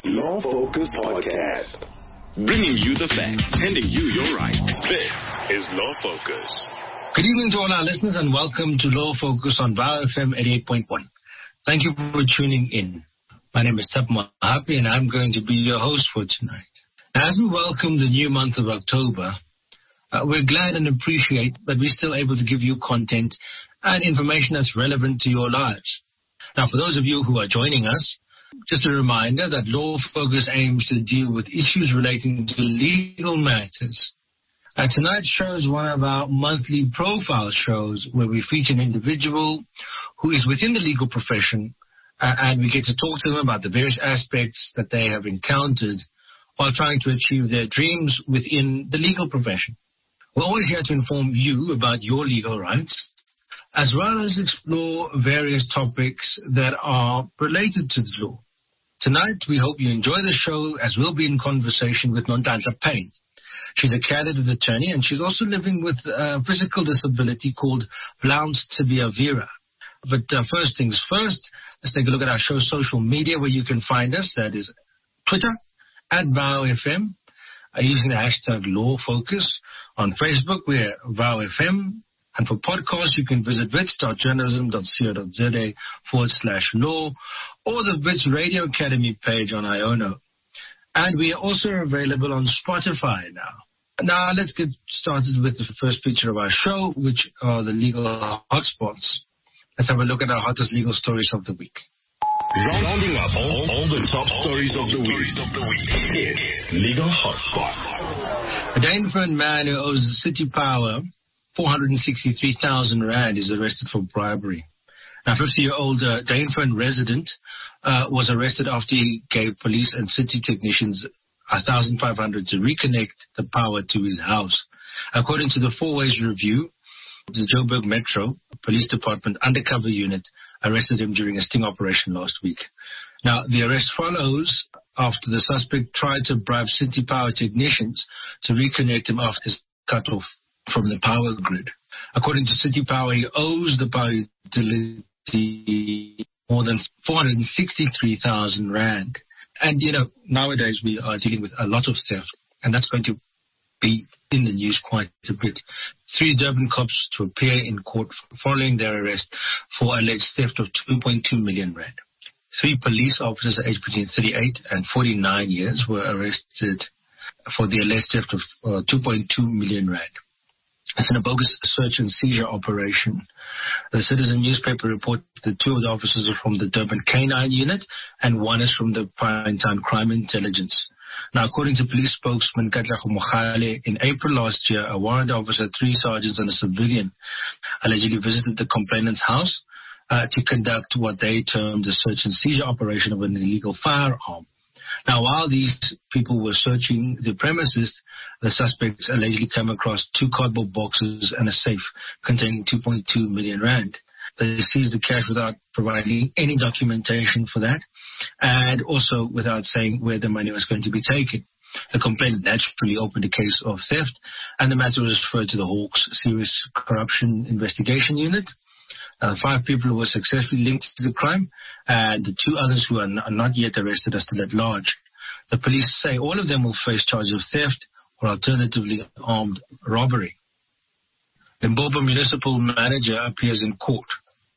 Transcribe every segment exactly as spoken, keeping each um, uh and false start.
Law Focus Podcast. Bringing you the facts, handing you your rights. This is Law Focus. Good evening to all our listeners and welcome to Law Focus on VOW F M eighty-eight point one. Thank you for tuning in. My name is Tap Mahapi and I'm going to be your host for tonight. As we welcome the new month of October, uh, we're glad and appreciate that we're still able to give you content and information that's relevant to your lives. Now, for those of you who are joining us, just a reminder that Law Focus aims to deal with issues relating to legal matters. Uh, tonight's show is one of our monthly profile shows where we feature an individual who is within the legal profession uh, and we get to talk to them about the various aspects that they have encountered while trying to achieve their dreams within the legal profession. We're always here to inform you about your legal rights, as well as explore various topics that are related to the law. Tonight, we hope you enjoy the show as we'll be in conversation with Nonhlanhla Payne. She's a candidate attorney and she's also living with a physical disability called Blount's tibia vera. But uh, first things first, let's take a look at our show's social media where you can find us. That is Twitter, at VOW F M, uh, using the hashtag LawFocus. On Facebook, we're VOW F M. And for podcasts, you can visit wits dot journalism dot co dot za forward slash law or the Wits Radio Academy page on Iono. And we are also available on Spotify now. Now, let's get started with the first feature of our show, which are the legal hotspots. Let's have a look at our hottest legal stories of the week. Rounding up all, all the top stories of the week. It's Legal Hotspot. A Dainfern man who owes City Power four hundred sixty-three thousand rand is arrested for bribery. Now, fifty-year-old uh, Dainfern resident uh, was arrested after he gave police and city technicians one thousand five hundred to reconnect the power to his house. According to the Four Ways Review, the Joburg Metro Police Department undercover unit arrested him during a sting operation last week. Now, the arrest follows after the suspect tried to bribe City Power technicians to reconnect him after his cut off from the power grid. According to City Power, he owes the power utility more than four hundred sixty-three thousand rand. And, you know, nowadays we are dealing with a lot of theft, and that's going to be in the news quite a bit. Three Durban cops to appear in court following their arrest for alleged theft of two point two million rand. Three police officers aged between thirty-eight and forty-nine years were arrested for the alleged theft of uh, two point two million rand. It's in a bogus search and seizure operation. The Citizen newspaper reported that two of the officers are from the Durban K nine unit and one is from the Primetime Crime Intelligence. Now, according to police spokesman Katlego Mogale, in April last year, a warrant officer, three sergeants and a civilian allegedly visited the complainant's house uh, to conduct what they termed the search and seizure operation of an illegal firearm. Now, while these people were searching the premises, the suspects allegedly came across two cardboard boxes and a safe containing two point two million rand. They seized the cash without providing any documentation for that and also without saying where the money was going to be taken. The complainant naturally opened a case of theft and the matter was referred to the Hawks Serious Corruption Investigation Unit. Uh, five people were successfully linked to the crime, and the two others who are, n- are not yet arrested are still at large. The police say all of them will face charges of theft or alternatively armed robbery. The Limpopo municipal manager appears in court.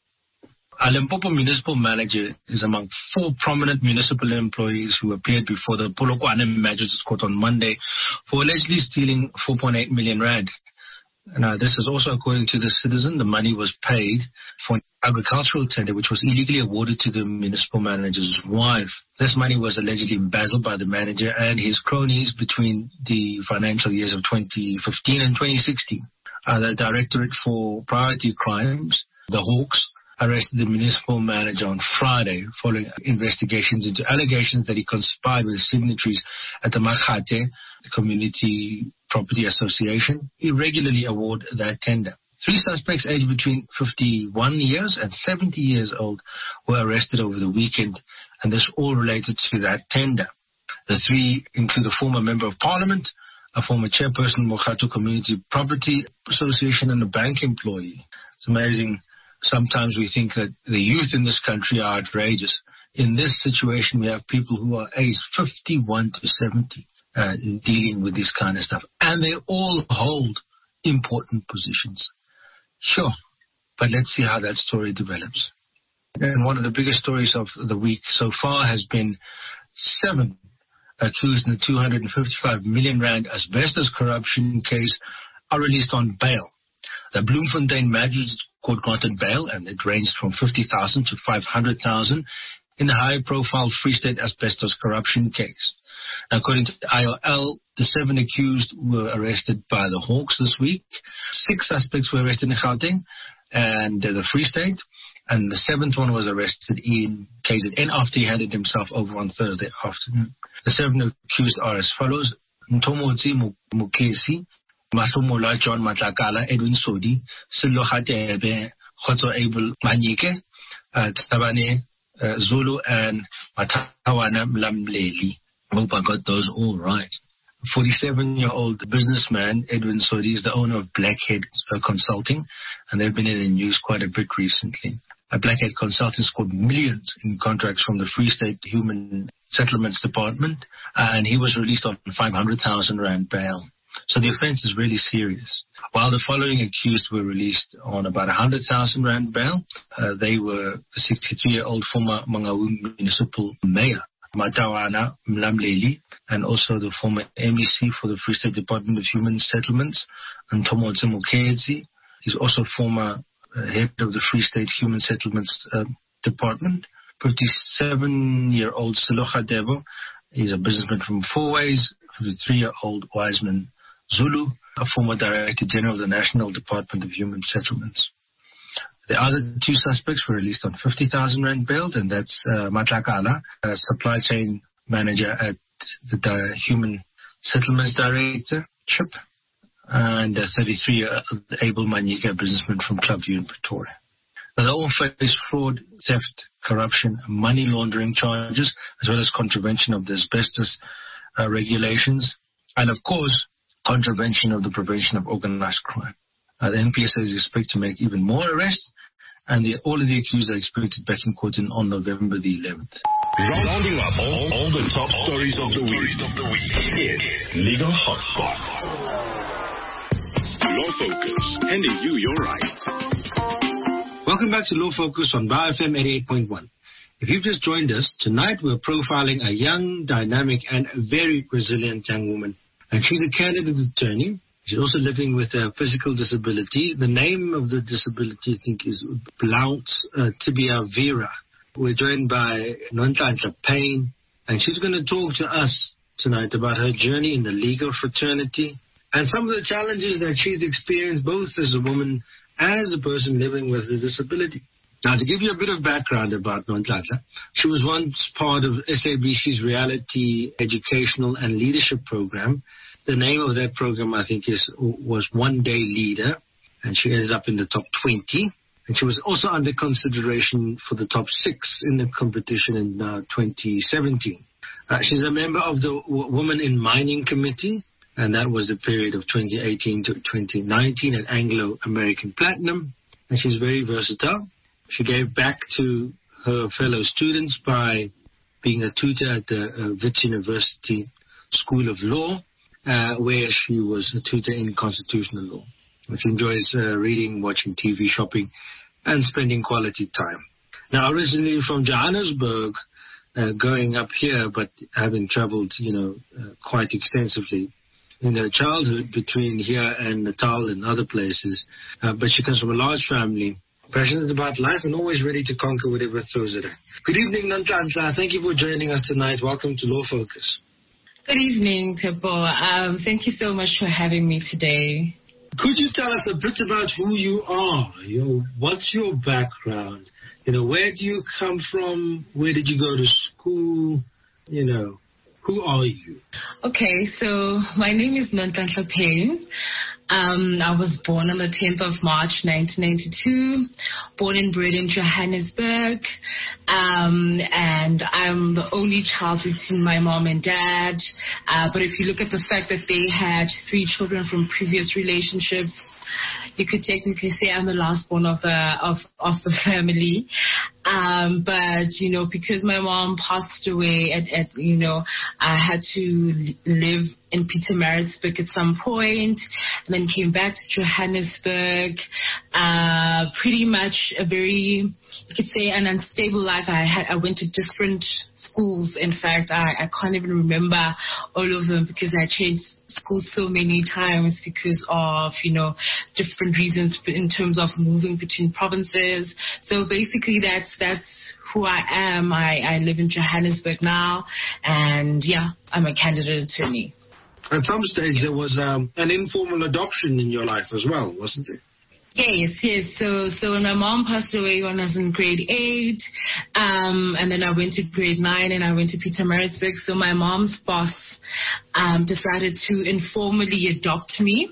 A Limpopo municipal manager is among four prominent municipal employees who appeared before the Polokwane Magistrates Court on Monday for allegedly stealing four point eight million rand. Now, this is also according to the Citizen. The money was paid for an agricultural tender which was illegally awarded to the municipal manager's wife. This money was allegedly embezzled by the manager and his cronies between the financial years of twenty fifteen and twenty sixteen. Uh, the Directorate for Priority Crimes, the Hawks, arrested the municipal manager on Friday following investigations into allegations that he conspired with signatories at the Makgate, the Community Property Association, irregularly award that tender. Three suspects aged between fifty-one years and seventy years old were arrested over the weekend, and this all related to that tender. The three include a former member of parliament, a former chairperson of Mokgato Community Property Association, and a bank employee. It's amazing. Sometimes we think that the youth in this country are outrageous. in this situation, we have people who are aged fifty-one to seventy uh, dealing with this kind of stuff. And they all hold important positions. Sure. But let's see how that story develops. And one of the biggest stories of the week so far has been seven accused in the two hundred fifty-five million rand asbestos corruption case are released on bail. The Bloemfontein Magistrates Court granted bail, and it ranged from fifty thousand to five hundred thousand in the high-profile Free State asbestos corruption case. According to the I O L, the seven accused were arrested by the Hawks this week. Six suspects were arrested in Gauteng and uh, the Free State, and the seventh one was arrested in K Z N after he handed himself over on Thursday afternoon. The seven accused are as follows: Ntomotsi Mukesi, Mahlomola John Matlakala, Edwin Sodi, Silo Hatebe, Khotso Abel Manyike, uh, Tabane uh, Zulu, and Matawana Mlamleli. I hope I got those all right. forty-seven-year-old businessman Edwin Sodi is the owner of Blackhead uh, Consulting, and they've been in the news quite a bit recently. Uh, Blackhead Consulting scored millions in contracts from the Free State Human Settlements Department, uh, and he was released on five hundred thousand rand bail. So the offense is really serious. While the following accused were released on about one hundred thousand rand bail, uh, they were the sixty-three-year-old former Mangaung municipal mayor, Matawana Mlamleli, and also the former M E C for the Free State Department of Human Settlements, Ntomotsi Mukesi. He's also former uh, head of the Free State Human Settlements uh, Department. fifty-seven-year-old Silocha Debo is a businessman from Fourways. fifty-three-year-old Wiseman Zulu, a former Director General of the National Department of Human Settlements. The other two suspects were released on fifty thousand rand bail, and that's uh, Matlakala, a supply chain manager at the Di- Human Settlements Directorship, and a thirty-three-year-old Abel Manyika, businessman from Clubview in Pretoria. Now, they all face fraud, theft, corruption, money laundering charges, as well as contravention of the asbestos uh, regulations, and of course, contravention of the Prevention of Organized Crime. Uh, the N P S A is expected to make even more arrests, and the, all of the accused are expected back in court in, on November the eleventh. Rounding up all, all the top stories of the week. Of the week. It's Legal Hotspot. Law Focus, handing you your rights. Welcome back to Law Focus on Bar F M eighty-eight point one. If you've just joined us, tonight we're profiling a young, dynamic, and very resilient young woman. And she's a candidate attorney. She's also living with a physical disability. The name of the disability, I think, is blount uh, tibia vera. We're joined by Nonhlanhla Payne, and she's going to talk to us tonight about her journey in the legal fraternity and some of the challenges that she's experienced both as a woman and as a person living with a disability. Now, to give you a bit of background about Nonhlanhla, she was once part of S A B C's reality educational and leadership program. The name of that program, I think, is was One Day Leader, and she ended up in the top twenty. And she was also under consideration for the top six in the competition in uh, twenty seventeen. Uh, she's a member of the w- Women in Mining Committee, and that was the period of twenty eighteen to twenty nineteen at Anglo American Platinum. And she's very versatile. She gave back to her fellow students by being a tutor at the uh, Wits University School of Law, uh, where she was a tutor in constitutional law. She enjoys uh, reading, watching T V, shopping, and spending quality time. Now, originally from Johannesburg, uh, going up here, but having traveled, you know, uh, quite extensively in her childhood between here and Natal and other places. Uh, but she comes from a large family, passionate about life and always ready to conquer whatever throws at her. Good evening, Nonhlanhla. Thank you for joining us tonight. Welcome to Law Focus. Good evening, Tebo. Um, thank you so much for having me today. Could you tell us a bit about who you are? You know, what's your background? You know, where do you come from? Where did you go to school? You know, who are you? Okay, so my name is Nonhlanhla Payne. Um, I was born on the tenth of March, nineteen ninety-two, born and bred in Johannesburg, um, and I'm the only child between my mom and dad. Uh, but if you look at the fact that they had three children from previous relationships, you could technically say I'm the last born of the of of the family. Um, but you know, because my mom passed away at, at you know, I had to live in Pietermaritzburg at some point, and then came back to Johannesburg. Uh, pretty much a very, you could say, an unstable life. I had I went to different schools. In fact, I, I can't even remember all of them because I changed schools so many times because of, you know, different reasons in terms of moving between provinces. So basically that's that's who I am. I, I live in Johannesburg now, and yeah, I'm a candidate attorney. At some stage there was um, an informal adoption in your life as well, wasn't it? Yes, yes. So, so when my mom passed away when I was in grade eight, um, and then I went to grade nine and I went to Pietermaritzburg. So my mom's boss um, decided to informally adopt me.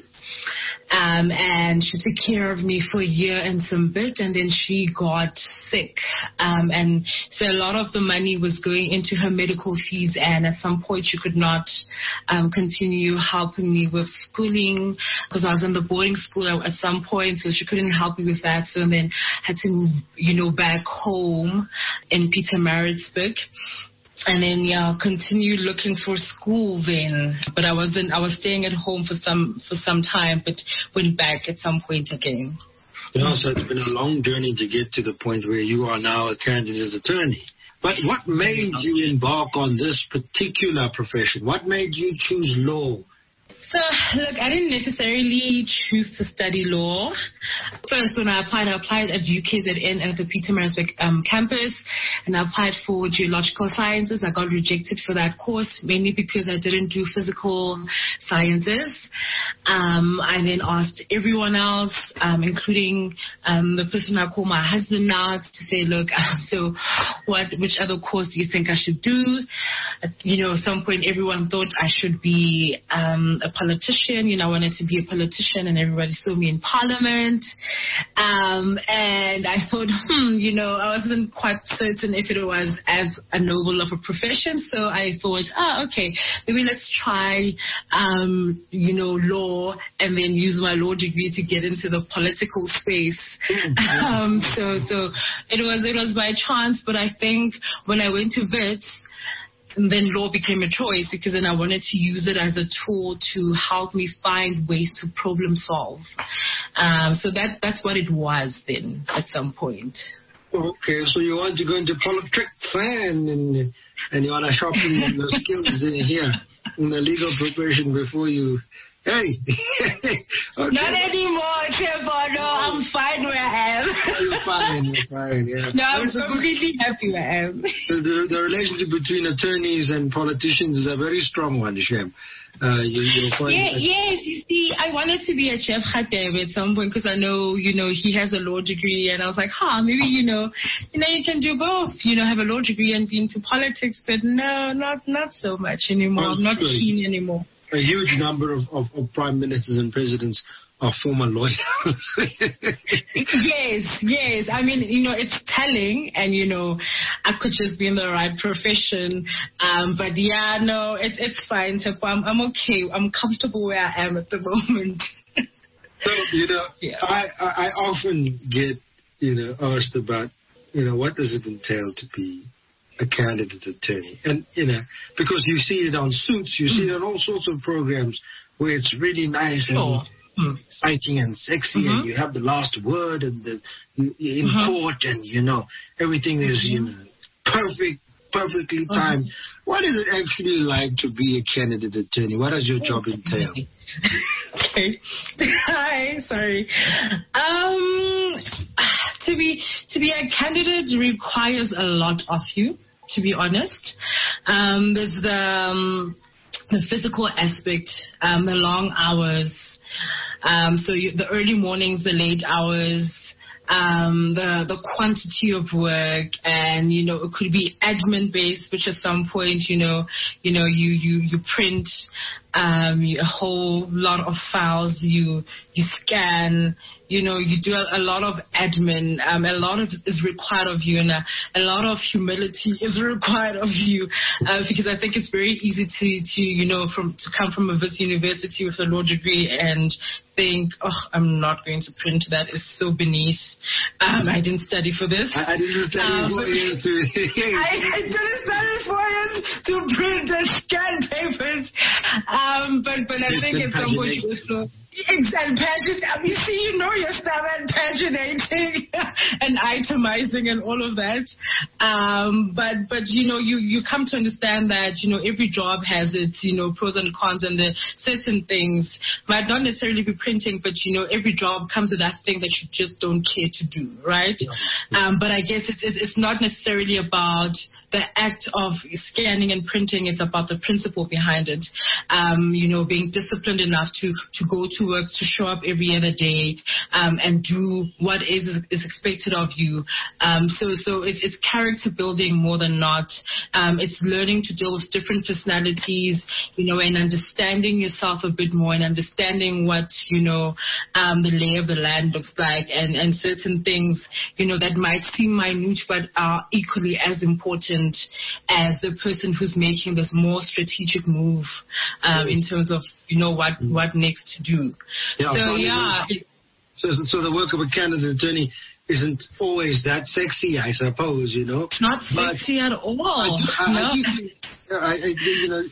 Um, and she took care of me for a year and some bit, and then she got sick. Um, and so a lot of the money was going into her medical fees, and at some point she could not um, continue helping me with schooling because I was in the boarding school at some point, so she couldn't help me with that. So then had to move, you know, back home in Pietermaritzburg. And then, yeah, continue looking for school then. But I wasn't, I was staying at home for some, for some time, but went back at some point again. You know, so it's been a long journey to get to the point where you are now a candidate attorney. But what made you embark on this particular profession? What made you choose law? So, look, I didn't necessarily choose to study law. First, when I applied, I applied at U K Z N at the Pietermaritzburg um, campus, and I applied for geological sciences. I got rejected for that course, mainly because I didn't do physical sciences. Um, I then asked everyone else, um, including um, the person I call my husband now, to say, look, um, so what, which other course do you think I should do? At, you know, at some point, everyone thought I should be um, a politician. You know, I wanted to be a politician, and everybody saw me in parliament. Um, and I thought, hmm, you know, I wasn't quite certain if it was as a noble of a profession. So I thought, oh, okay, maybe let's try, um, you know, law, and then use my law degree to get into the political space. um, so, so it was, it was by chance, but I think when I went to Wits, and then law became a choice because then I wanted to use it as a tool to help me find ways to problem solve. Um, so that that's what it was then at some point. Okay, so you want to go into politics and and, and you want to sharpen your skills in here in the legal profession before you. Hey, okay. Not anymore, Trevor. No, I'm fine where I am. You're fine, you're fine, yeah. No, I'm completely good, happy where I am. The, the, the relationship between attorneys and politicians is a very strong one, Shem. Uh, you, you'll find yeah, yes, you see, I wanted to be a Chef Khatev at some point because I know, you know, he has a law degree, and I was like, huh, maybe, you know, you know, you can do both, you know, have a law degree and be into politics, but no, not not so much anymore. I'm not keen anymore. A huge number of, of, of prime ministers and presidents are former lawyers. Yes, yes. I mean, you know, it's telling, and, you know, I could just be in the right profession. Um, but, yeah, no, it's it's fine. So I'm, I'm okay. I'm comfortable where I am at the moment. So, you know, yeah. I, I, I often get, you know, asked about, you know, what does it entail to be a candidate attorney? And, you know, because you see it on Suits, you see it on all sorts of programs where it's really nice sure. and exciting and sexy, mm-hmm. and you have the last word, and the, you, you're in mm-hmm. court, and, you know, everything is, you know, perfect, perfectly timed. Mm-hmm. What is it actually like to be a candidate attorney? What does your job entail? Okay. Hi, sorry. Um, to be to be a candidate requires a lot of you, to be honest. Um, there's the um, the physical aspect, um, the long hours, um, so you, the early mornings, the late hours, um, the the quantity of work, and, you know, it could be admin based, which at some point, you know, you know, you you you print um, a whole lot of files. You you scan. You know, you do a, a lot of admin. Um, a lot of is required of you, and a, a lot of humility is required of you, uh, because I think it's very easy to, to you know, from to come from a Wits University with a law degree and think, oh, I'm not going to print. That is so beneath. Um, I didn't study for this. I, I didn't study um, four years to. I, I didn't study four years to print and scan papers. Um, but but I it's think at some point you also. Exactly, paginate. You see, you know your stuff and paginating and itemizing and all of that. Um, but but you know, you you come to understand that you know every job has its you know pros and cons, and the certain things might not necessarily be printing, but you know every job comes with that thing that you just don't care to do, right? Yeah. Um, but I guess it's it's it's not necessarily about the act of scanning and printing. It's about the principle behind it. Um, you know, being disciplined enough to, to go to work, to show up every other day, um, and do what is is expected of you. Um, so so it's, it's character building more than not. Um, it's learning to deal with different personalities, you know, and understanding yourself a bit more and understanding what, you know, um, the lay of the land looks like, and, and certain things, you know, that might seem minute but are equally as important as the person who's making this more strategic move um, in terms of, you know, what, what next to do. Yeah, so, yeah. So, so the work of a candidate attorney isn't always that sexy, I suppose, you know. It's not sexy but at all. I do, I, no. I do think, I, I, you know,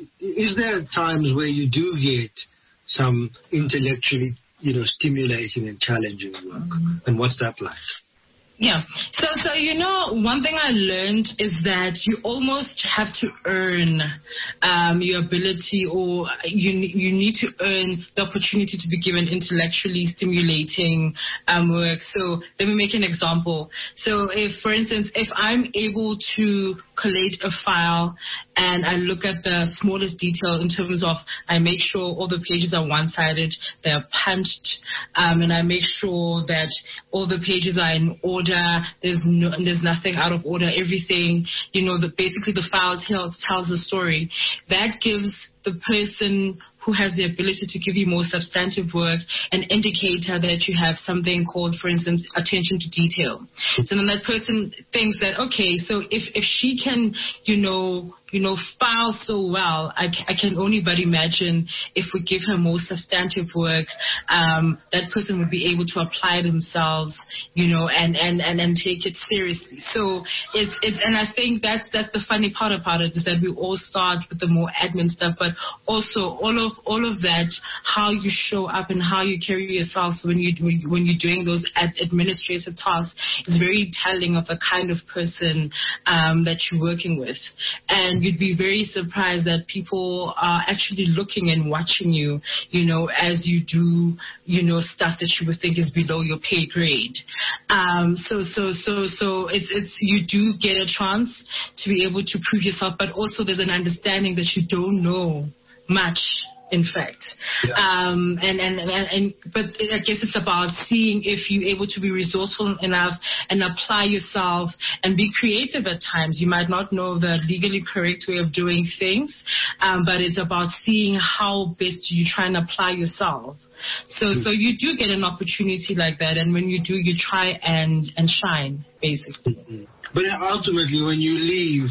is there times where you do get some intellectually, you know, stimulating and challenging work? Mm-hmm. And what's that like? Yeah. So, so, you know, one thing I learned is that you almost have to earn um, your ability, or you you need to earn the opportunity to be given intellectually stimulating um, work. So let me make an example. So if, for instance, if I'm able to collate a file and I look at the smallest detail in terms of I make sure all the pages are one-sided, they're punched, um, and I make sure that all the pages are in order. There's no, there's nothing out of order. Everything, you know, the basically the file tells tells a story. That gives the person who has the ability to give you more substantive work an indicator that you have something called, for instance, attention to detail. So then that person thinks that, okay, so if, if she can, you know, you know, file so well, I, I can only but imagine if we give her more substantive work, um, that person would be able to apply themselves, you know, and, and, and, and take it seriously. So it's, it's, and I think that's, that's the funny part about it, is that we all start with the more admin stuff, but also all of, all of that, how you show up and how you carry yourself when you when you're doing those ad- administrative tasks is very telling of the kind of person um, that you're working with. And you'd be very surprised that people are actually looking and watching you, you know, as you do, you know, stuff that you would think is below your pay grade. Um, so, so, so, so it's, it's, you do get a chance to be able to prove yourself, but also there's an understanding that you don't know much, in fact. Yeah. Um, and, and, and, and, but I guess it's about seeing if you're able to be resourceful enough and apply yourself and be creative at times. You might not know the legally correct way of doing things, um, but it's about seeing how best you try and apply yourself. So, mm-hmm. so you do get an opportunity like that, and when you do, you try and, and shine, basically. Mm-hmm. But ultimately, when you leave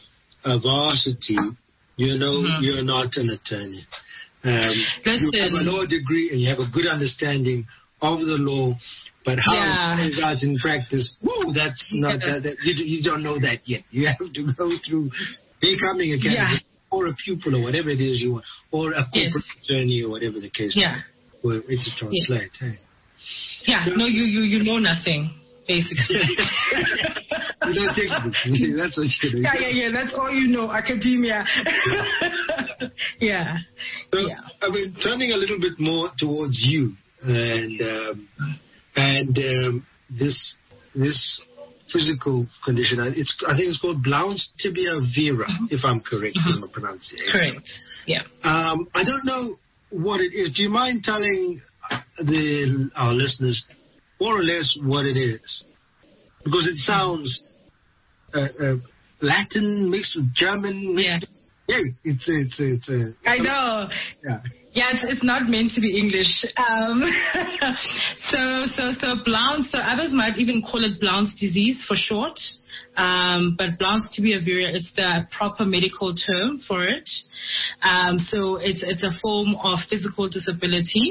a varsity, you know mm-hmm. you're not an attorney. Um, you have a law degree and you have a good understanding of the law, but how yeah. it plays out in practice, woo, that's not yeah. that, that you, you don't know that yet. You have to go through becoming a candidate yeah. or a pupil or whatever it is you want, or a corporate yes. attorney or whatever the case yeah. is. Well, it's a translate. Yeah, hey. yeah. So, no, you, you, you know nothing. Basically. You know textbooks. That's what you know. Yeah, yeah, yeah. That's all you know. Academia. yeah. So, yeah. I mean, turning a little bit more towards you and um, and um, this this physical condition. It's I think it's called Blount's tibia vera, mm-hmm. if I'm correct mm-hmm. in my pronunciation. Correct. Yeah. Um, I don't know what it is. Do you mind telling the our listeners more or less what it is? Because it sounds uh, uh, Latin mixed with German mixed. Yeah. Yeah, it's it's it's. Uh, I know. Yeah. Yeah, it's, it's not meant to be English. Um, so, so, so Blount's, so others might even call it Blount's disease for short. Um, but Blount's tuberculosis, it's the proper medical term for it. Um, so it's, it's a form of physical disability,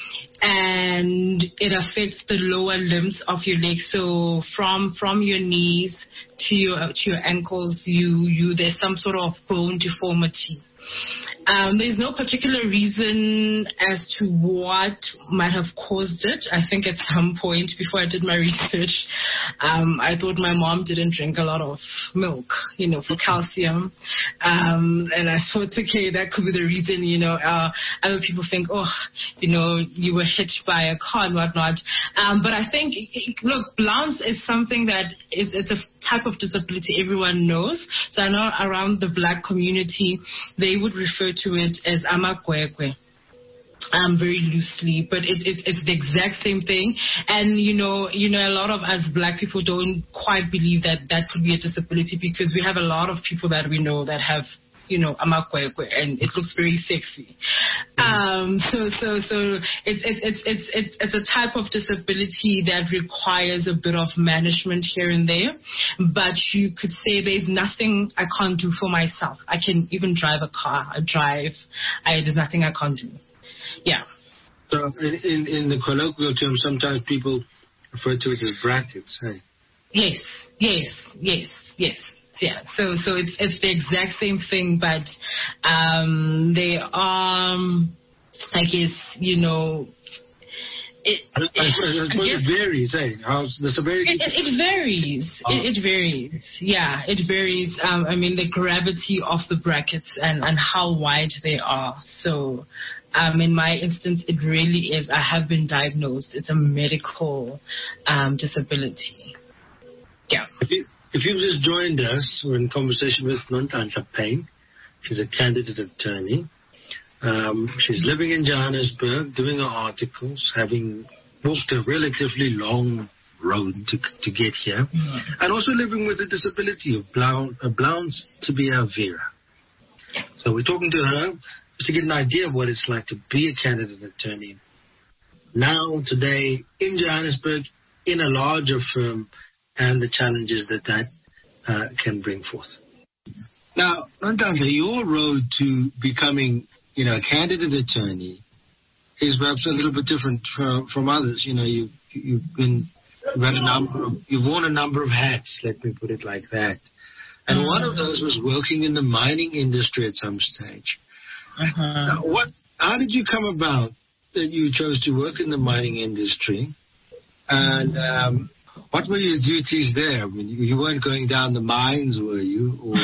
and it affects the lower limbs of your legs. So from, from your knees to your, to your ankles, you, you, there's some sort of bone deformity. Um, there's no particular reason as to what might have caused it. I think at some point before I did my research, um, I thought my mom didn't drink a lot of milk, you know, for calcium. Um, and I thought, okay, that could be the reason, you know. Uh, other people think, oh, you know, you were hit by a car and whatnot. Um, but I think, look, Blount's is something that is, it's a type of disability everyone knows. So I know around the black community, they would refer to it as amakwekwe, um, very loosely, but it, it, it's the exact same thing. And, you know, you know, a lot of us black people don't quite believe that that could be a disability, because we have a lot of people that we know that have, you know, amakwekwe, and it looks very sexy. Um, so, so, so it's, it's, it's, it's, it's, it's a type of disability that requires a bit of management here and there. But you could say there's nothing I can't do for myself. I can even drive a car. I drive. I, there's nothing I can't do. Yeah. So in, in, in the colloquial term, sometimes people refer to it as brackets, hey? Yes, yes, yes, yes. Yeah, so so it's it's the exact same thing, but um, they are, um, I guess, you know, it, I, I, I suppose it varies, eh? How's the severity? It, it, it varies. Oh. It, it varies. Yeah, it varies. Um, I mean, the gravity of the brackets and, and how wide they are. So, um, in my instance, it really is. I have been diagnosed. It's a medical um, disability. Yeah. If you, if you've just joined us, we're in conversation with Nonhlanhla Payne. She's a candidate attorney. Um, she's living in Johannesburg, doing her articles, having walked a relatively long road to to get here, mm-hmm. and also living with a disability of Blount, uh, Blount's tuberculosis. So we're talking to her just to get an idea of what it's like to be a candidate attorney now, today, in Johannesburg, in a larger firm, and the challenges that that uh, can bring forth. Now, Nonhlanhla, your road to becoming, you know, a candidate attorney is perhaps a little bit different from, from others. You know, you, you've been, you've had a number of, you've worn a number of hats, let me put it like that. And mm-hmm. one of those was working in the mining industry at some stage. Mm-hmm. Now, what, how did you come about that you chose to work in the mining industry? And um, what were your duties there? I mean, you weren't going down the mines, were you? Or...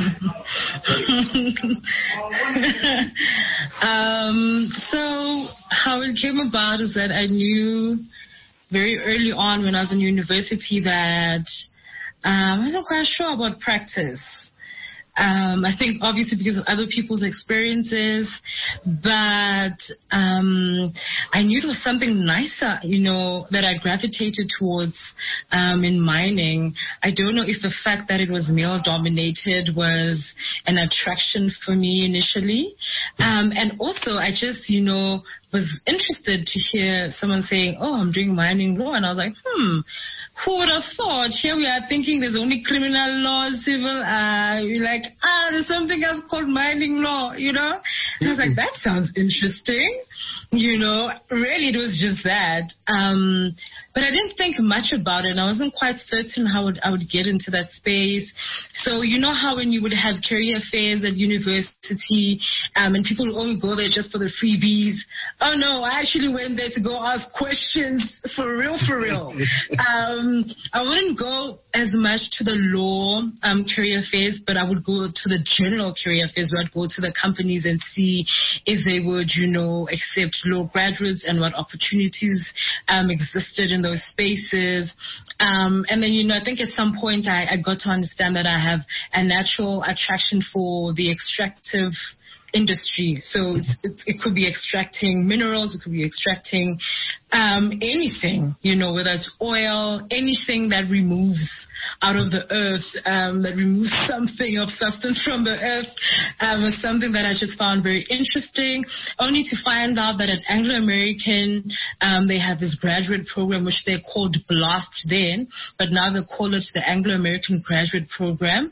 um, so how it came about is that I knew very early on when I was in university that um, I wasn't quite sure about practice. Um, I think obviously because of other people's experiences, but um, I knew it was something nicer, you know, that I gravitated towards um, in mining. I don't know if the fact that it was male-dominated was an attraction for me initially. Um, and also I just, you know, was interested to hear someone saying, oh, I'm doing mining law. And I was like, hmm. Who would have thought? Here we are thinking there's only criminal law, civil. Uh, you're like, ah, there's something else called mining law, you know? And I was like, that sounds interesting. You know, really, it was just that. Um, but I didn't think much about it. And I wasn't quite certain how would, I would get into that space. So you know how when you would have career fairs at university, um, and people would only go there just for the freebies. Oh, no, I actually went there to go ask questions for real, for real. um, I wouldn't go as much to the law um, career fairs, but I would go to the general career fairs where I'd go to the companies and see if they would, you know, accept law graduates and what opportunities um, existed in those spaces. Um, and then, you know, I think at some point I, I got to understand that I have a natural attraction for the extractive industry. So it's, it's, it could be extracting minerals, it could be extracting um, anything, you know, whether it's oil, anything that removes out of the earth, um, that removes something of substance from the earth, um, was something that I just found very interesting, only to find out that at Anglo American, um, they have this graduate program, which they called BLAST then, but now they call it the Anglo American Graduate Program.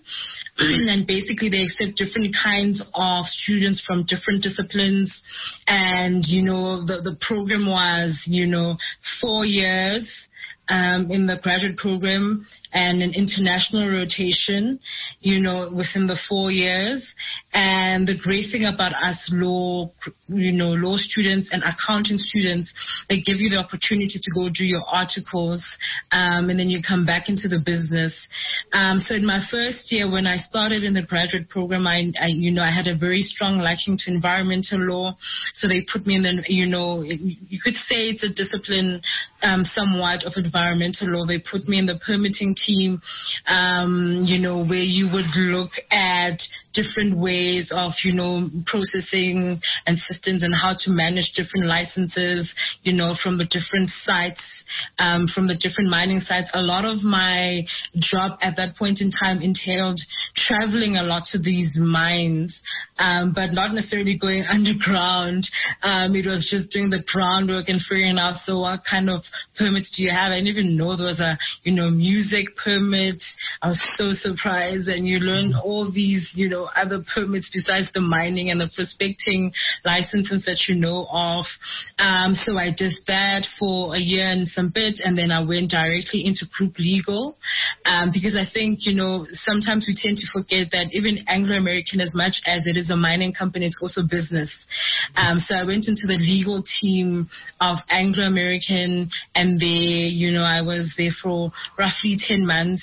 And basically they accept different kinds of students from different disciplines. And, you know, the, the program was, you know, four years um, in the graduate program and an international rotation, you know, within the four years. And the great thing about us law, you know, law students and accounting students, they give you the opportunity to go do your articles, um, and then you come back into the business. Um, so in my first year, when I started in the graduate program, I, I, you know, I had a very strong liking to environmental law. So they put me in the, you know, you could say it's a discipline, um, somewhat of environmental law. They put me in the permitting team, um, you know, where you would look at different ways of, you know, processing and systems and how to manage different licenses, you know, from the different sites, um, from the different mining sites. A lot of my job at that point in time entailed traveling a lot to these mines, um, but not necessarily going underground. Um, it was just doing the groundwork and figuring out, so what kind of permits do you have? I didn't even know there was a, you know, music permit. I was so surprised. And you learn all these, you know, other permits besides the mining and the prospecting licenses that you know of. Um, so I did that for a year and some bit, and then I went directly into group legal, um, because I think, you know, sometimes we tend to forget that even Anglo American, as much as it is a mining company, it's also business. Um, so I went into the legal team of Anglo American, and they, you know, I was there for roughly ten months.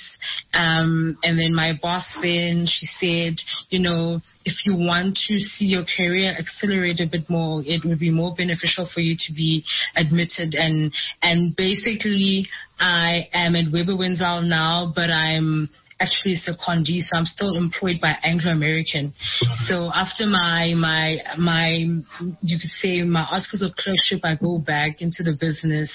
Um, and then my boss then, she said, you know, if you want to see your career accelerate a bit more, it would be more beneficial for you to be admitted. And and basically, I am at Weber Windsor now, but I'm actually a secondee, so I'm still employed by Anglo American. So after my my my, you could say my articles of clerkship, I go back into the business,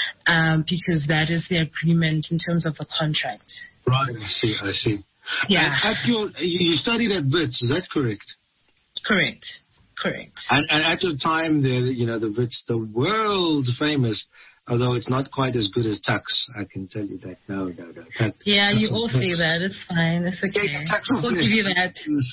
um, because that is the agreement in terms of the contract. Right, I see, I see. Yeah. At, at your, you studied at Wits, is that correct? Correct. Correct. And, and at your time there, you know, the Wits, the world famous, although it's not quite as good as Tux, I can tell you that. No, no, no. Tux, yeah, Tux you all say that. It's fine. It's okay. Yeah, Tux we'll give you that.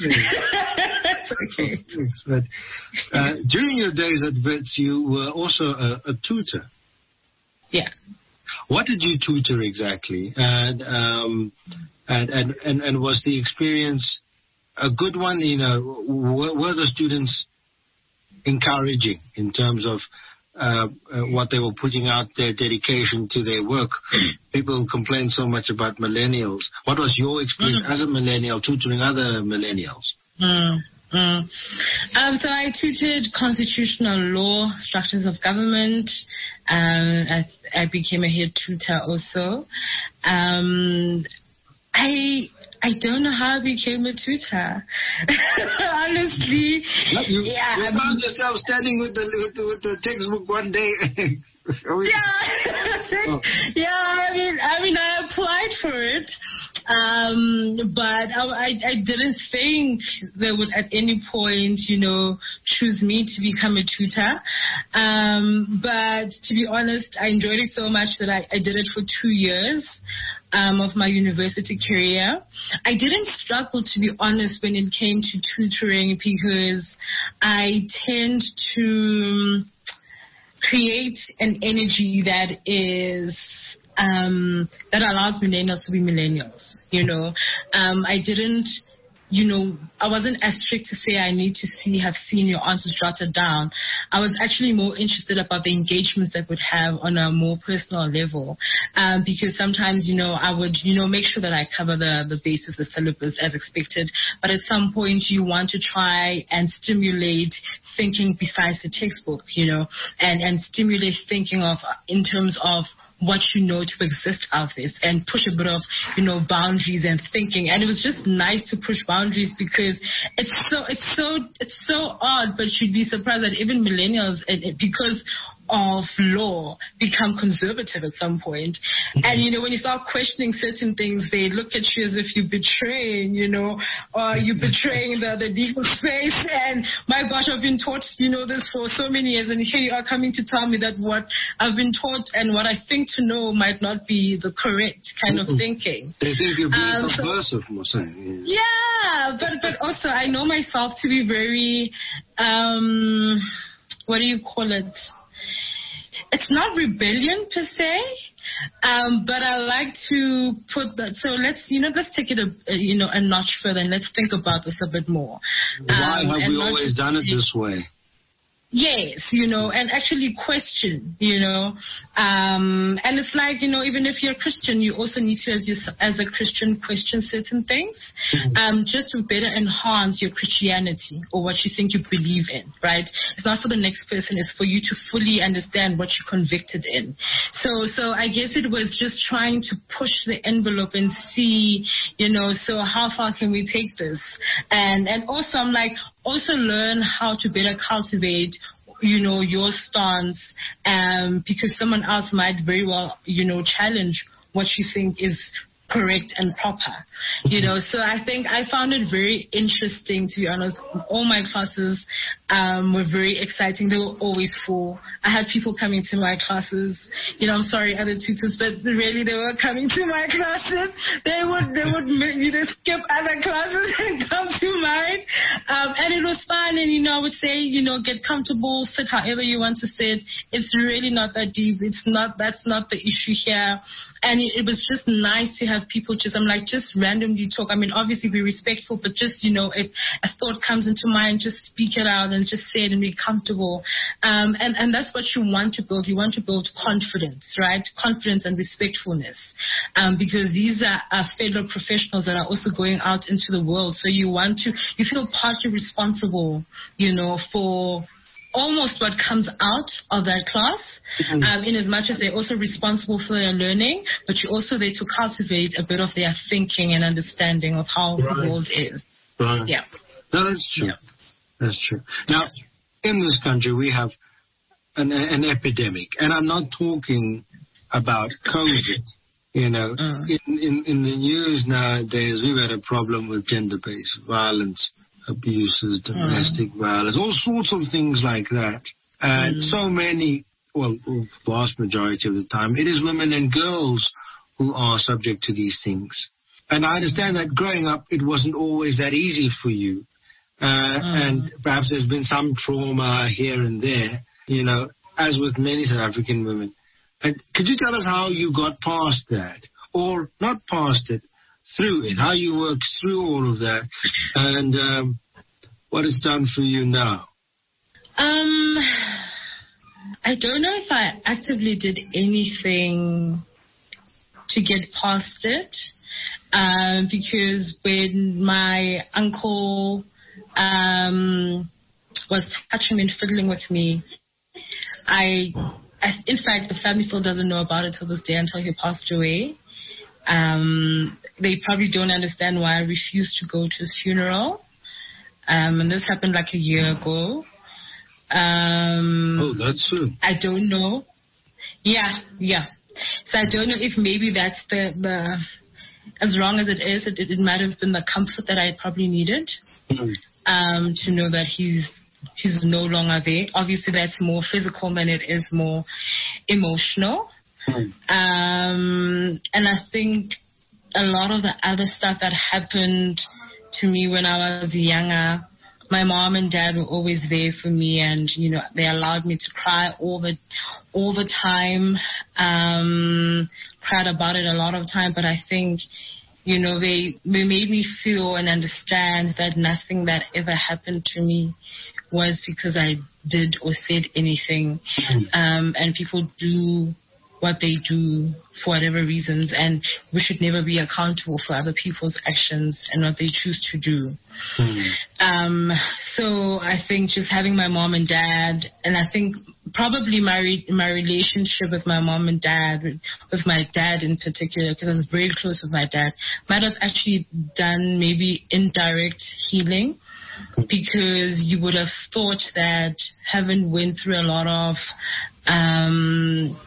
It's okay. But uh, during your days at Wits, you were also a, a tutor. Yeah. What did you tutor exactly? And, um, and, and, and, and was the experience a good one? You know, were, were the students encouraging in terms of uh, uh, what they were putting out, their dedication to their work? People complain so much about millennials. What was your experience mm. as a millennial tutoring other millennials? Mm. Mm. Um, so I tutored constitutional law, structures of government. Um, I, I became a head tutor also. Um, I I don't know how I became a tutor. Honestly, you, yeah. You found yourself standing with the with the, with the textbook one day. yeah, oh. yeah. I mean, I mean, I applied for it, um, but I, I, I didn't think they would at any point, you know, choose me to become a tutor. Um, but to be honest, I enjoyed it so much that I, I did it for two years. Um, of my university career. I didn't struggle, to be honest, when it came to tutoring, because I tend to create an energy that is um, that allows millennials to be millennials. You know, um, I didn't. You know, I wasn't as strict to say I need to see, have seen your answers jotted down. I was actually more interested about the engagements that would have on a more personal level. Um, because sometimes, you know, I would, you know, make sure that I cover the, the basis, the syllabus as expected. But at some point you want to try and stimulate thinking besides the textbook, you know, and, and stimulate thinking of, in terms of what you know to exist out there, and push a bit of, you know, boundaries and thinking. And it was just nice to push boundaries, because it's so, it's so, it's so odd, but you'd be surprised that even millennials, and it, because of law become conservative at some point. Mm-hmm. And, you know, when you start questioning certain things, they look at you as if you're betraying, you know, or you're betraying the, the legal space. And my gosh, I've been taught, you know, this for so many years, and here you are coming to tell me that what I've been taught and what I think to know might not be the correct kind of thinking. They think you're being um, subversive, so, saying. Yeah, but, but also I know myself to be very, um, what do you call it? It's not rebellion per se, um, but I like to put that. So let's, you know, let's take it a, a you know a notch further and let's think about this a bit more. Why um, have we always done it this way? Yes, you know, and actually question, you know, um, and it's like, you know, even if you're a Christian, you also need to, as, you, as a Christian, question certain things, mm-hmm. um, just to better enhance your Christianity or what you think you believe in, right? It's not for the next person, it's for you to fully understand what you're convicted in. So, so I guess it was just trying to push the envelope and see, you know, so how far can we take this? And, and also I'm like, also learn how to better cultivate, you know, your stance, um, because someone else might very well, you know, challenge what you think is correct and proper, you know. So I think I found it very interesting, to be honest. All my classes um, were very exciting. They were always full. I had people coming to my classes. You know, I'm sorry, other tutors, but really they were coming to my classes. They would they would you know skip other classes and come to mine, um, and it was fun. And you know, I would say, you know, get comfortable, sit however you want to sit. It's really not that deep. It's not that's not the issue here, and it, it was just nice to have people just, I'm like, just randomly talk. I mean, obviously be respectful, but just, you know, if a thought comes into mind, just speak it out and just say it and be comfortable. Um, and, and that's what you want to build. You want to build confidence, right? Confidence and respectfulness. Um, because these are, are fellow professionals that are also going out into the world. So you want to, you feel partly responsible, you know, for almost what comes out of that class, mm-hmm. um, in as much as they're also responsible for their learning, but you're also there to cultivate a bit of their thinking and understanding of how right. the world is. Right. Yeah. No, that's true. Yeah. That's true. Now, in this country, we have an, an epidemic, and I'm not talking about COVID. You know, mm. in, in, in the news nowadays, we've had a problem with gender-based violence, abuses, domestic mm. violence, all sorts of things like that. And mm. so many, well, the vast majority of the time, it is women and girls who are subject to these things. And I understand that growing up, it wasn't always that easy for you. Uh, mm. And perhaps there's been some trauma here and there, you know, as with many South African women. And could you tell us how you got past that? Or not past it, through it, how you worked through all of that, and um, what it's done for you now? Um, I don't know if I actively did anything to get past it, um, because when my uncle um, was touching and fiddling with me, I, I, in fact, the family still doesn't know about it till this day until he passed away. Um, they probably don't understand why I refused to go to his funeral. Um, and this happened like a year ago. Um, oh, that's soon. I don't know. Yeah, yeah. So I don't know if maybe that's the, the as wrong as it is, it, it might have been the comfort that I probably needed, mm-hmm. um, to know that he's he's no longer there. Obviously, that's more physical than it is more emotional. Um, and I think a lot of the other stuff that happened to me when I was younger, my mom and dad were always there for me, and you know they allowed me to cry all the all the time. Um, cried about it a lot of time, but I think you know they they made me feel and understand that nothing that ever happened to me was because I did or said anything. Um, and people do what they do for whatever reasons, and we should never be accountable for other people's actions and what they choose to do. Mm. Um, so I think just having my mom and dad, and I think probably my re- my relationship with my mom and dad, with, with my dad in particular, because I was very close with my dad, might have actually done maybe indirect healing. Because you would have thought that having went through a lot of um,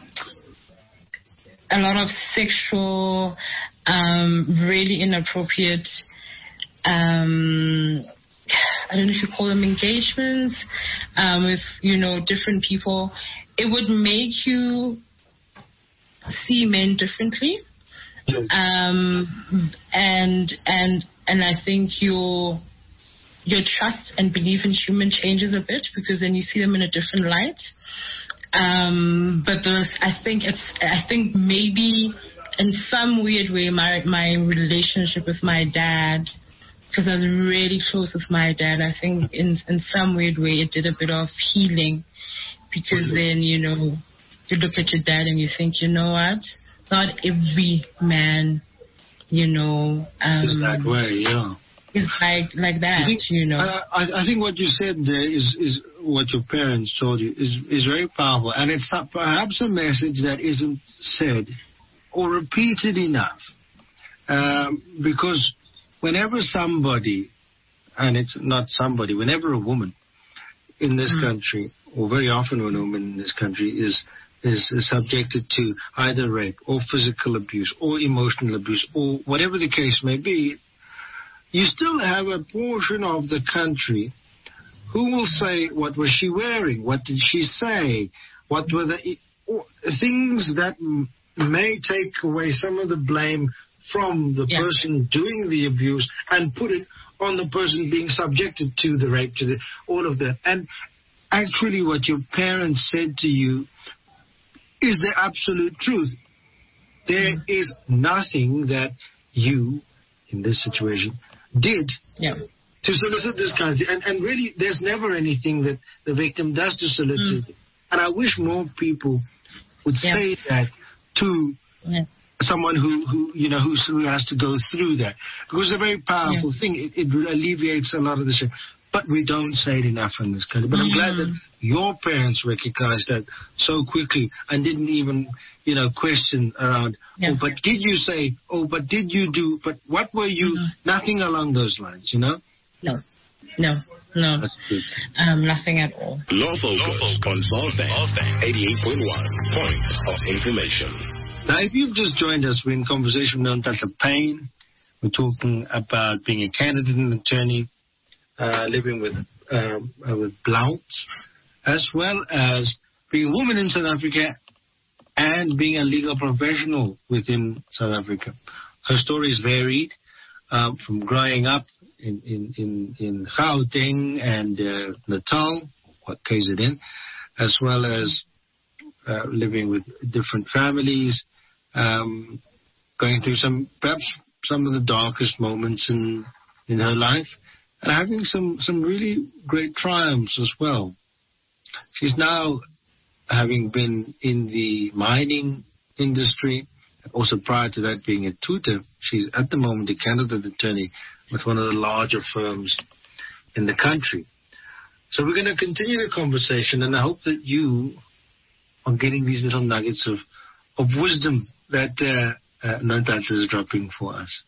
a lot of sexual, um, really inappropriate, um, I don't know if you call them engagements, um, with, you know, different people. It would make you see men differently. Um, and, and, and I think your, your trust and belief in human changes a bit, because then you see them in a different light. Um, but the, I think it's, I think maybe in some weird way, my, my relationship with my dad, because I was really close with my dad, I think in, in some weird way it did a bit of healing, because mm-hmm. then, you know, you look at your dad and you think, you know what, not every man, you know, um, is that way, yeah. It's like like that, think, you know. I, I think what you said there is, is what your parents told you is, is very powerful. And it's perhaps a message that isn't said or repeated enough. Um, because whenever somebody, and it's not somebody, whenever a woman in this mm. country, or very often when a woman in this country is, is subjected to either rape or physical abuse or emotional abuse or whatever the case may be, you still have a portion of the country who will say, what was she wearing? What did she say? What were the things that m- may take away some of the blame from the yeah. person doing the abuse and put it on the person being subjected to the rape, to the, all of that. And actually what your parents said to you is the absolute truth. There mm. is nothing that you, in this situation, did yeah. to solicit this kind of thing. And, and really, there's never anything that the victim does to solicit mm. it. And I wish more people would yeah. say that to yeah. someone who, who you know, who, who has to go through that. Because it's a very powerful yeah. thing. It, it alleviates a lot of the shame. But we don't say it enough in this country. But mm. I'm glad that your parents recognized that so quickly and didn't even, you know, question around, yeah. oh, but did you say, oh, but did you do, but what were you, mm-hmm. nothing along those lines, you know? No, no, no, um, nothing at all. Law Focus on Ballfang eighty-eight point one, point of information. Now, if you've just joined us, we're in conversation with Nonhlanhla Payne. We're talking about being a candidate and attorney, uh, living with, um, uh, with Blounts, as well as being a woman in South Africa and being a legal professional within South Africa. Her story is varied, um, from growing up in, in, in, in Gauteng and uh, Natal, what K Z N, as well as uh, living with different families, um, going through some, perhaps some of the darkest moments in, in her life, and having some, some really great triumphs as well. She's now, having been in the mining industry, also prior to that being a tutor, she's at the moment a candidate attorney with one of the larger firms in the country. So we're going to continue the conversation, and I hope that you are getting these little nuggets of, of wisdom that uh, uh, Nonhlanhla is dropping for us.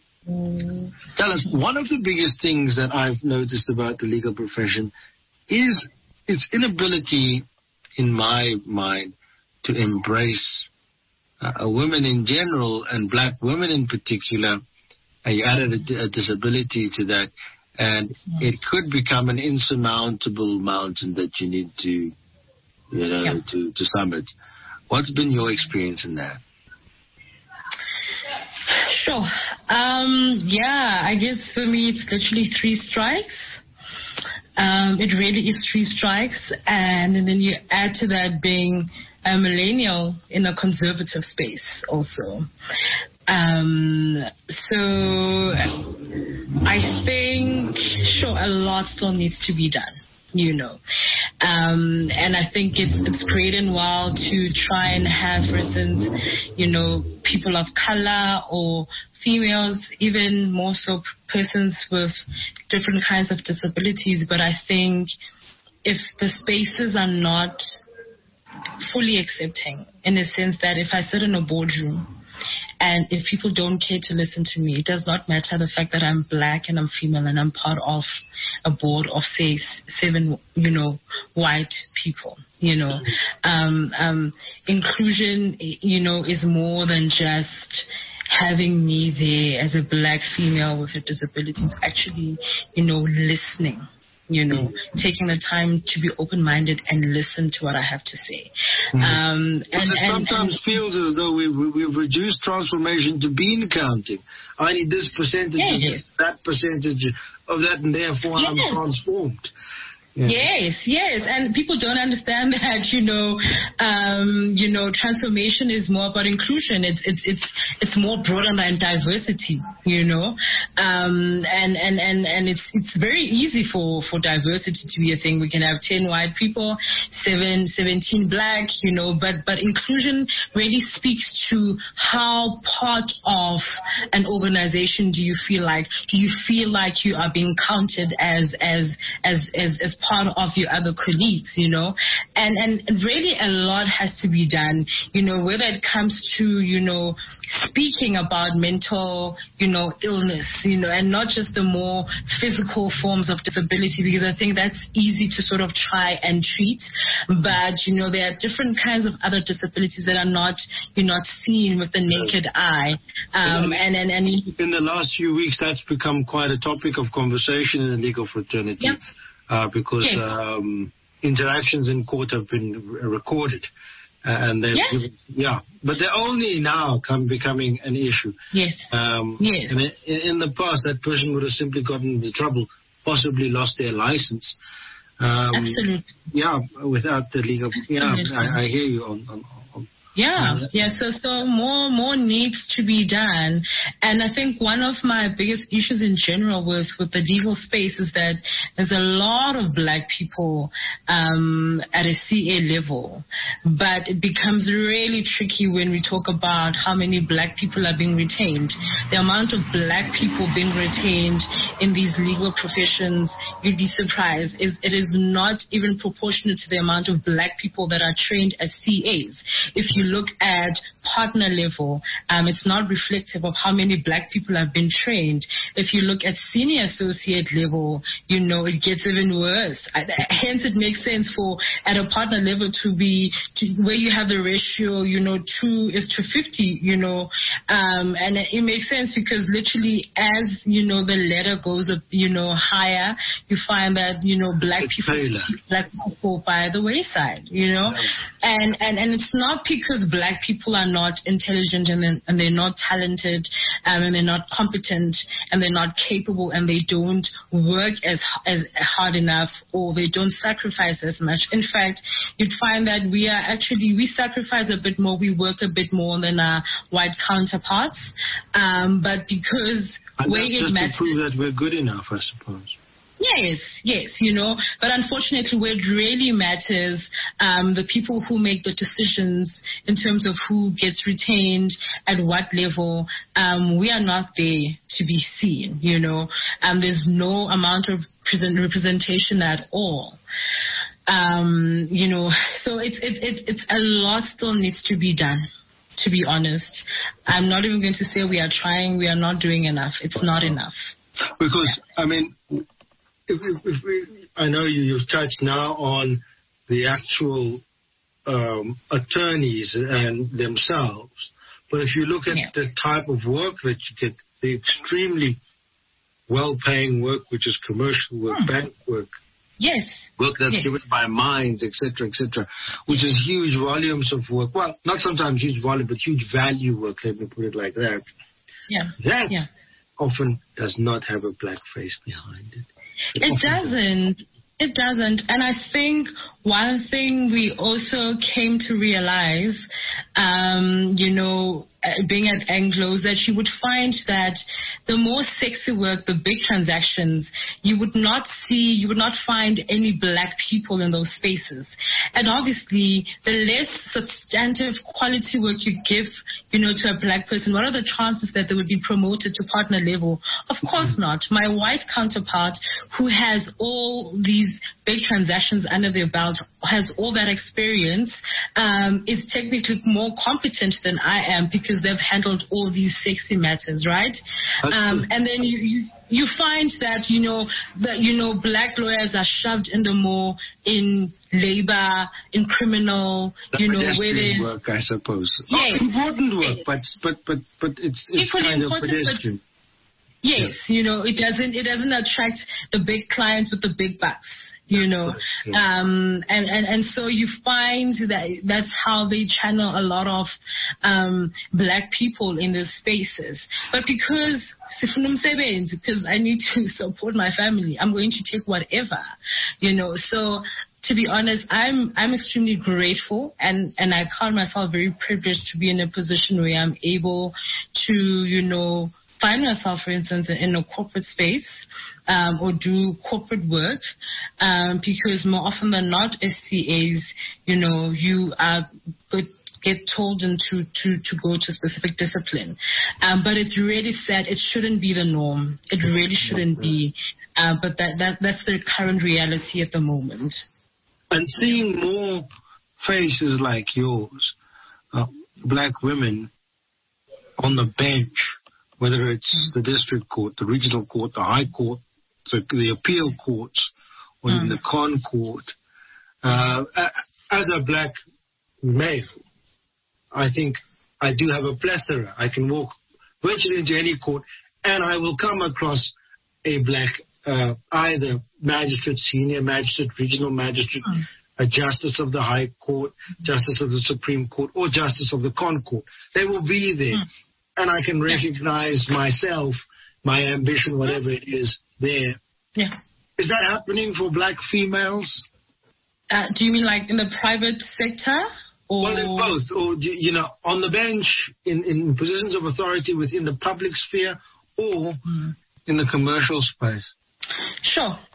Mm. Tell us, one of the biggest things that I've noticed about the legal profession is its inability, in my mind, to embrace uh, women in general and black women in particular. And you added a, a disability to that, and yes. it could become an insurmountable mountain that you need to, you know, yeah. to, to summit. What's been your experience in that? Sure. Um, yeah, I guess for me it's literally three strikes. Um, it really is three strikes, and, and then you add to that being a millennial in a conservative space also. Um, so I think, sure, a lot still needs to be done, you know. Um, and I think it's, it's great and well to try and have, for instance, you know, people of color or females, even more so persons with different kinds of disabilities. But I think if the spaces are not fully accepting, in the sense that if I sit in a boardroom And if people don't care to listen to me, it does not matter the fact that I'm black and I'm female and I'm part of a board of, say, seven, you know, white people, you know. Um, um, inclusion, you know, is more than just having me there as a black female with a disability. It's actually, you know, listening. You know, mm-hmm. taking the time to be open-minded and listen to what I have to say. Mm-hmm. Um, and, well, it and sometimes and, feels as though we, we, we've reduced transformation to bean counting. I need this percentage yes. of this, that percentage of that, and therefore yes. I'm transformed. Yeah. Yes, yes, and people don't understand that, you know, um, you know, transformation is more about inclusion. It's it's it's it's more broader than diversity, you know, um, and and and and it's it's very easy for for diversity to be a thing. We can have ten white people, seven, seventeen black, you know, but but inclusion really speaks to how part of an organization do you feel like? Do you feel like you are being counted as as as as, as part of your other colleagues, you know, and and really a lot has to be done, you know, whether it comes to, you know, speaking about mental, you know, illness, you know, and not just the more physical forms of disability, because I think that's easy to sort of try and treat, but, you know, there are different kinds of other disabilities that are not, you're not seen with the naked eye, um, and, and, and in the last few weeks, that's become quite a topic of conversation in the legal fraternity. Yeah. Uh, because yes. um, interactions in court have been r- recorded, uh, and they've yes. given, yeah, but they're only now come becoming an issue. Yes. Um, yes. And in, in the past, that person would have simply gotten into trouble, possibly lost their license. Um, Absolutely. Yeah, without the legal. Yeah, I, I hear you on. on, on Yeah, yeah. So, so more, more needs to be done, and I think one of my biggest issues in general with with the legal space is that there's a lot of black people um, at a C A level, but it becomes really tricky when we talk about how many black people are being retained. The amount of black people being retained in these legal professions, you'd be surprised, is it is not even proportionate to the amount of black people that are trained as C As. If you look at partner level, um, it's not reflective of how many black people have been trained. If you look at senior associate level, you know, it gets even worse. I, hence, it makes sense for at a partner level to be to, where you have the ratio, you know, two is to fifty, you know, um, and it makes sense because literally as, you know, the ladder goes up, you know, higher, you find that, you know, black it's people, black people fall by the wayside, you know, yeah. and, and, and it's not because black people are not intelligent and they're, and they're not talented um, and they're not competent and they're not capable and they don't work as as hard enough or they don't sacrifice as much. In fact, you'd find that we are actually, we sacrifice a bit more, we work a bit more than our white counterparts, um, but because and where it just matters, to prove that we're good enough, I suppose. Yes, yes, you know, but unfortunately where it really matters, um, the people who make the decisions in terms of who gets retained at what level, um, we are not there to be seen, you know. Um, there's no amount of present representation at all. Um, you know, so it's, it's, it's, it's a lot still needs to be done, to be honest. I'm not even going to say we are trying, we are not doing enough. It's not enough. Because, I mean, If, if, if we, I know you, you've touched now on the actual um, attorneys and themselves, but if you look at yeah. the type of work that you get, the extremely well-paying work, which is commercial work, hmm. bank work, yes, work that's yes. given by mines, et cetera, et cetera, which is huge volumes of work. Well, not sometimes huge volume, but huge value work. Let me put it like that. Yeah, that yeah. often does not have a black face behind it. It, it doesn't. It doesn't. And I think one thing we also came to realize, um, you know, being at Anglos, that you would find that the more sexy work, the big transactions, you would not see, you would not find any black people in those spaces. And obviously, the less substantive quality work you give, you know, to a black person, what are the chances that they would be promoted to partner level? Of course not. My white counterpart, who has all these these big transactions under their belt, has all that experience, um, is technically more competent than I am because they've handled all these sexy matters, right? Um, and then you, you you find that, you know, that, you know, black lawyers are shoved in the more in labor, in criminal, the you know, where there's work, I suppose. Yes. Oh, important work, but but but but it's it's Equally kind of important, pedestrian. Yes, yeah. you know, it doesn't it doesn't attract the big clients with the big bucks, you know. Yeah. Um and, and, and so you find that that's how they channel a lot of um black people in these spaces. But because because I need to support my family, I'm going to take whatever, you know. So to be honest, I'm I'm extremely grateful, and, and I count myself very privileged to be in a position where I'm able to, you know, find myself, for instance, in a corporate space um, or do corporate work, um, because more often than not, S C As, you know, you are good. Get told into to, to go to specific discipline. Um, but it's really sad. It shouldn't be the norm. It really shouldn't be. Uh, but that, that that's the current reality at the moment. And seeing more faces like yours, uh, black women on the bench, whether it's the district court, the regional court, the high court, the, the appeal courts, or mm. in the con court, uh, as a black male, I think I do have a plethora. I can walk virtually into any court, and I will come across a black, uh, either magistrate, senior magistrate, regional magistrate, mm. a justice of the High Court, justice of the Supreme Court, or justice of the Con Court. They will be there, mm. and I can recognize myself, my ambition, whatever it is, there. Yeah. Is that happening for black females? Uh, do you mean like in the private sector? Or well, in both, or, you know, on the bench, in, in positions of authority within the public sphere, or mm. in the commercial space? Sure. Um,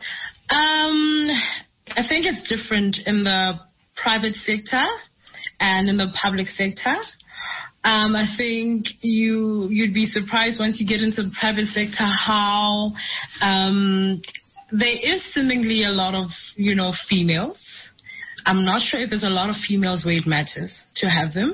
I think it's different in the private sector and in the public sector. Um, I think you, you'd be surprised once you get into the private sector how um, there is seemingly a lot of, you know, females. I'm not sure if there's a lot of females where it matters to have them.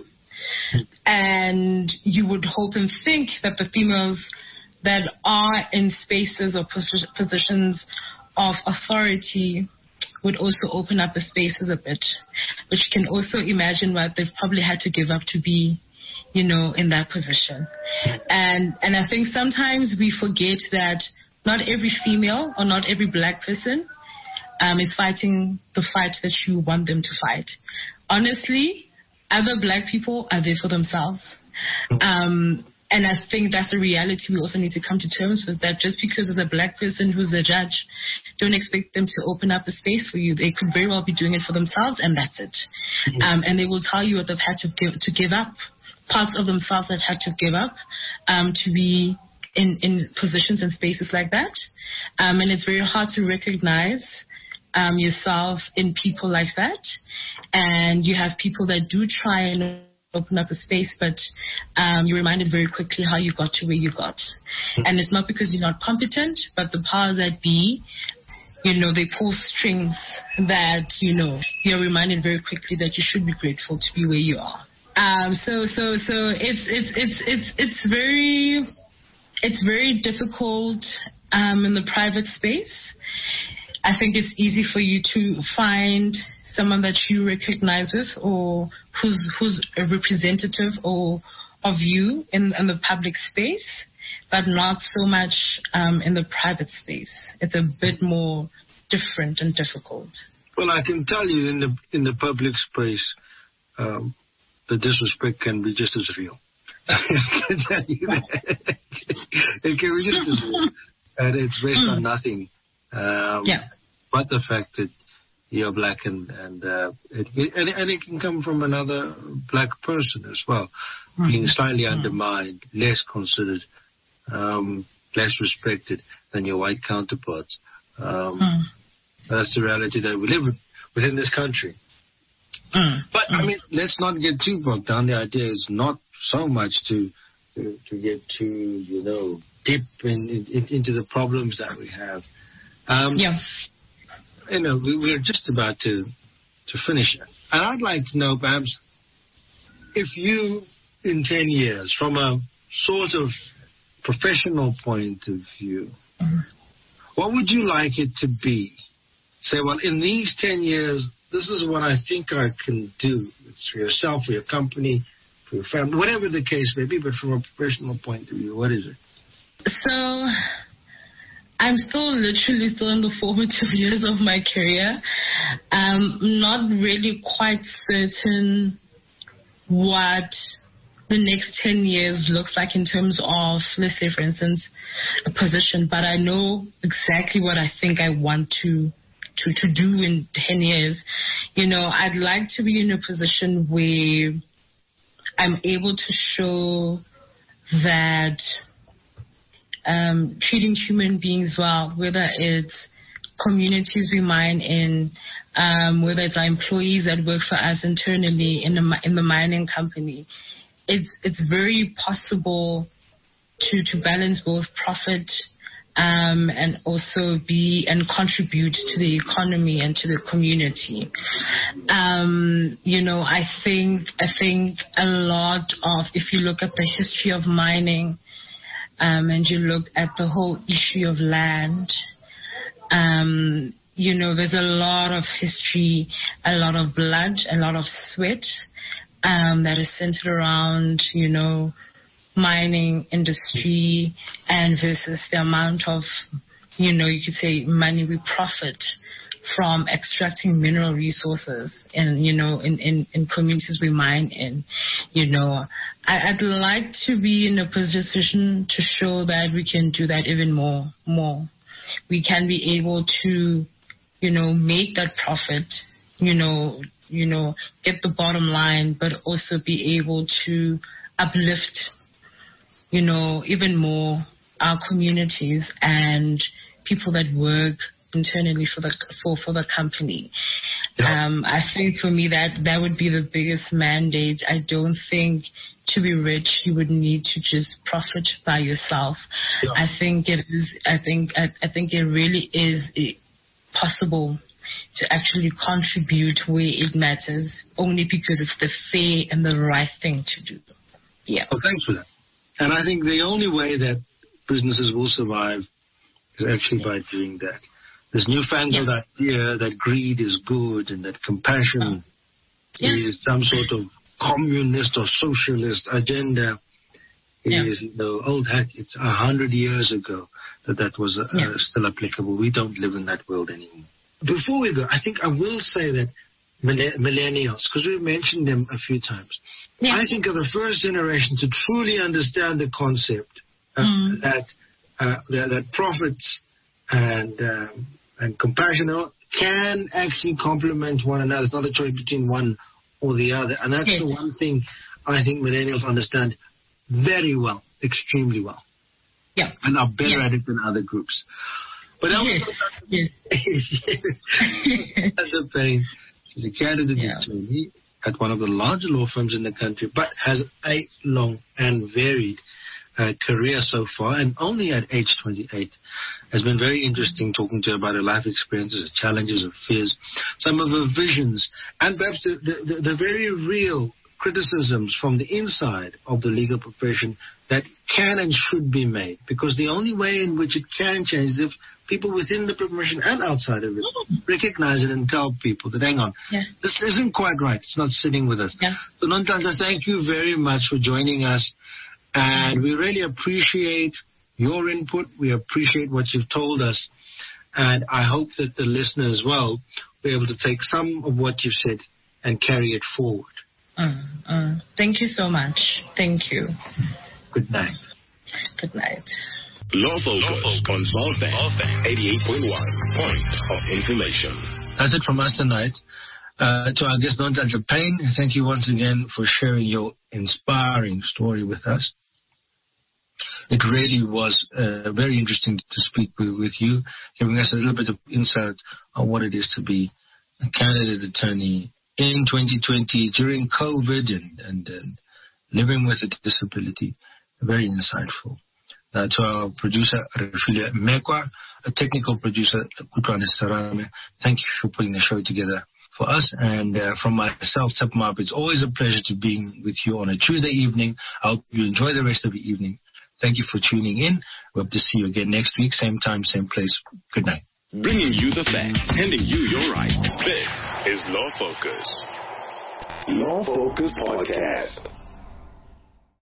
And you would hope and think that the females that are in spaces or pos- positions of authority would also open up the spaces a bit. But you can also imagine what they've probably had to give up to be, you know, in that position. And and I think sometimes we forget that not every female or not every black person Um, is fighting the fight that you want them to fight. Honestly, other black people are there for themselves. Um, and I think that's the reality we also need to come to terms with, that just because there's a black person who's a judge, don't expect them to open up a space for you. They could very well be doing it for themselves, and that's it. Um, and they will tell you what they've had to give, to give up, parts of themselves that had to give up um, to be in, in positions and spaces like that. Um, and it's very hard to recognize Um, yourself in people like that, and you have people that do try and open up a space, but um, you're reminded very quickly how you got to where you got. And it's not because you're not competent, but the powers that be, you know, they pull strings that, you know, you're reminded very quickly that you should be grateful to be where you are. Um, so, so, so it's it's it's it's it's very it's very difficult um, in the private space. I think it's easy for you to find someone that you recognize with, or who's who's a representative or of you in, in the public space, but not so much um, in the private space. It's a bit more different and difficult. Well, I can tell you in the in the public space, um, the disrespect can be just as real. I can tell you that. It can be just as real, and it's based mm. on nothing. Um, yeah. But the fact that you're black, and and, uh, it, and and it can come from another black person as well, mm-hmm. being slightly mm-hmm. undermined, less considered, um, less respected than your white counterparts. Um, mm. That's the reality that we live within this country. Mm. But mm. I mean, let's not get too bogged down. The idea is not so much to to, to get too, you know, deep in, in, into the problems that we have. Um, yeah. you know, we, we're just about to to finish. And I'd like to know, perhaps, if you, in ten years, from a sort of professional point of view, mm-hmm. what would you like it to be? Say, well, in these ten years, this is what I think I can do. It's for yourself, for your company, for your family, whatever the case may be, but from a professional point of view, what is it? So, I'm still literally still in the formative years of my career. Um, not really quite certain what the next ten years looks like in terms of, let's say, for instance, a position, but I know exactly what I think I want to to, to do in ten years. You know, I'd like to be in a position where I'm able to show that um, treating human beings well, whether it's communities we mine in, um, whether it's our employees that work for us internally in the in the mining company, it's it's very possible to to balance both profit um, and also be and contribute to the economy and to the community. Um, you know, I think I think a lot of, if you look at the history of mining, um, and you look at the whole issue of land, um, you know, there's a lot of history, a lot of blood, a lot of sweat um, that is centered around, you know, mining industry and versus the amount of, you know, you could say money we profit from extracting mineral resources in, you know, in, in, in communities we mine in. You know, I, I'd like to be in a position to show that we can do that even more, more. We can be able to, you know, make that profit, you know, you know, get the bottom line, but also be able to uplift, you know, even more our communities and people that work internally for the for, for the company. Yeah. Um, I think for me that that would be the biggest mandate. I don't think to be rich you would need to just profit by yourself. Yeah. I think it is. I think I, I think it really is possible to actually contribute where it matters, only because it's the fair and the right thing to do. Yeah. Well, thanks for that. And I think the only way that businesses will survive is actually by doing that. This newfangled yeah. idea that greed is good and that compassion yeah. is some sort of communist or socialist agenda yeah. is, you know, old hat. It's a hundred years ago that that was uh, yeah. still applicable. We don't live in that world anymore. Before we go, I think I will say that millennials, because we've mentioned them a few times, yeah. I think are the first generation to truly understand the concept uh, mm. that, uh, that that profits and um, and compassion can actually complement one another. It's not a choice between one or the other, and that's yes. the one thing I think millennials understand very well, extremely well, yeah, and are better yeah. at it than other groups. But yes. yes. Nontalhla Payne, she's a candidate yeah. attorney at one of the larger law firms in the country, but has a long and varied uh, career so far, and only at age twenty-eight. Has been very interesting talking to her about her life experiences, her challenges, her fears, some of her visions, and perhaps the, the, the very real criticisms from the inside of the legal profession that can and should be made, because the only way in which it can change is if people within the profession and outside of it recognize it and tell people that, hang on, yeah. this isn't quite right. It's not sitting with us. Yeah. So, Nontalhla, thank you very much for joining us. And we really appreciate your input. We appreciate what you've told us. And I hope that the listener as well will be able to take some of what you've said and carry it forward. Mm, mm. Thank you so much. Thank you. Good night. Good night. Law Focus on Ballfan eighty-eight point one. Point of information. That's it from us tonight. Uh, to our guest, Nontalhla Payne, thank you once again for sharing your inspiring story with us. It really was uh, very interesting to speak with, with you, giving us a little bit of insight on what it is to be a candidate attorney in twenty twenty during COVID and, and, and living with a disability. Very insightful. Uh, to our producer, Refile Mekwa, a technical producer, Kutwane Sarame. Thank you for putting the show together for us. And uh, from myself, Tapmap, it's always a pleasure to be with you on a Tuesday evening. I hope you enjoy the rest of the evening. Thank you for tuning in. We hope to see you again next week, same time, same place. Good night. Bringing you the facts, handing you your right. This is Law Focus. Law Focus Podcast.